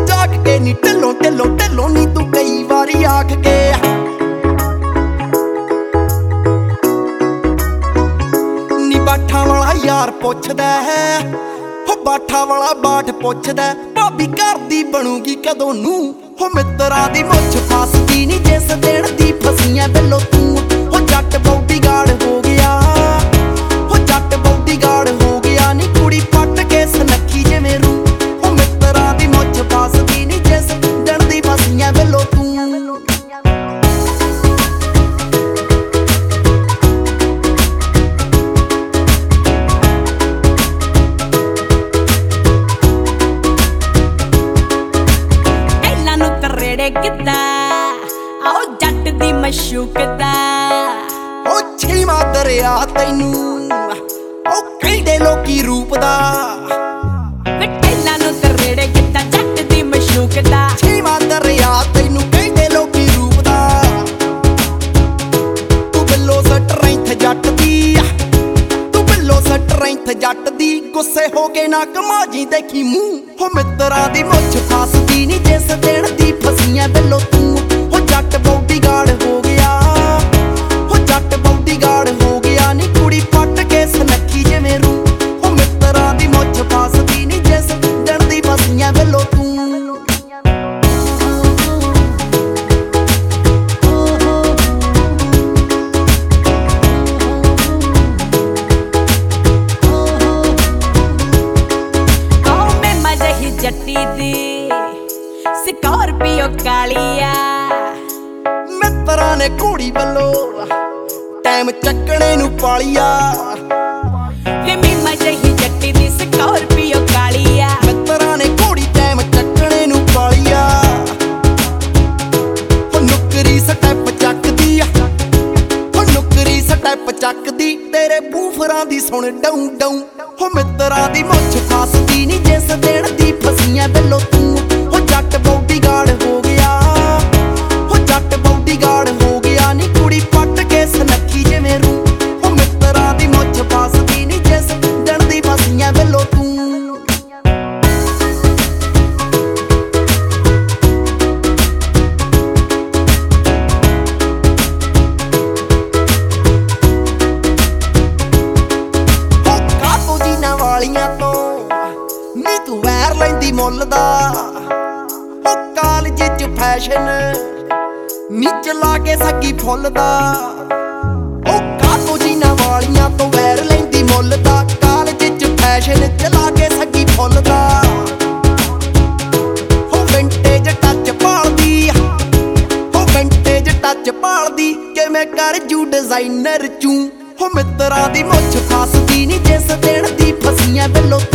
जाग के नी ढिलों ढिलों ढिलों नी तू कई वारी आख के नी बाठा वाला यार पुछदा है हो बाठा वाला बाट पुछदा भाभी घर दी बनूगी कदों नूं हो मित्रां दी मुੱਛ फसदी नी जिस दिन दी फसियां बिल्लो तू हो जट बॉडीगार्ड हो गया हो जट बॉडीगार्ड हो गया नी कुड़ी पट के सनखी जिवें रू हो मित्रां दी मुੱਛ फसदी नी जिस दिन दी फसियां बिल्लो तू किदा आओ जट दी मशूकदा ओ छीमा दरिया तैनू ओ कहंदे लोकी रूप दा टैलां नूं तरेड़े किदा जट दी मशूकदा छीमा दरिया तैनू कहंदे लोकी रूप दा तू बिल्लो स्ट्रेंथ जट दी तू बिल्लो स्ट्रेंथ जट दी गुस्से हो के ना कमाजी देखी मूंह हो मित्रां दी मुੱਛ फसदी नी जिस दिन दी फसियां बिल्लो तू हो जट बॉडीगार्ड हो गया हो जट बॉडीगार्ड हो गया नी कुड़ी पट के सनखी जिवें रू हो मित्रां दी मुੱਛ फसदी नी जिस दिन दी फसियां बिल्लो तू जट्टी दी स्कॉर्पियो कालिया मित्रां ने घोड़ी वल्लो टाइम चक्कणे नूं पालिया वे मीमा जही जट्टी दी स्कॉर्पियो कालिया मित्रां ने घोड़ी टाइम चक्कणे नूं पालिया हो नुकरी स्टैप चकदी हो नुकरी स्टैप चकदी तेरे बूफरां दी सुण डाऊं डाऊं हो मित्रां दी मुੱਛ फसदी नी जिस दिन दी फसियां बिल्लो तू हो जट बॉडीगार्ड हो गया हो जट बॉडीगार्ड हो गया नी कुड़ी पट के सनखी जिवें रू हो मित्रां दी मुੱਛ फसदी नी जिस दिन दी फसियां बिल्लो तू वालियां तो नी तू वैर लैंदी मुੱਲ दा ओ कालज च फैशन नी चला के सगी फुੱਲ दा ओ कातो जीना वालियां तो वैर लैंदी मुੱਲ दा कालज च फैशन चला के सगी फुੱਲ दा हो विंटेज टच भालदी हो विंटेज टच भालदी किवें कर जू डिजाइनर चूं हो मित्रां दी मुੱਛ फसदी नी जिस दिन दी फसियां बिल्लो